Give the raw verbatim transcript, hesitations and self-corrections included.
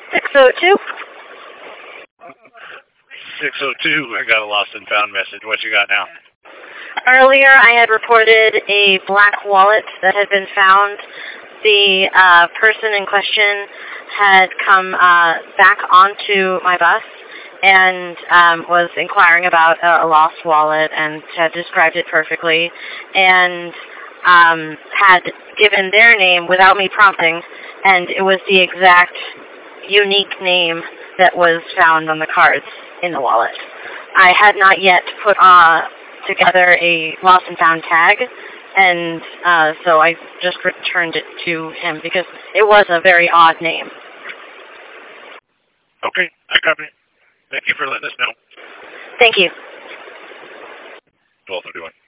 six oh two? six oh two, I got a lost and found message. What you got now? Earlier, I had reported a black wallet that had been found. The uh, person in question had come uh, back onto my bus and um, was inquiring about a, a lost wallet and had described it perfectly and um, had given their name without me prompting, and it was the exact unique name that was found on the cards in the wallet. I had not yet put uh, together a lost and found tag, and uh, so I just returned it to him because it was a very odd name. Okay, I copy. Thank you for letting us know. Thank you. Both are doing.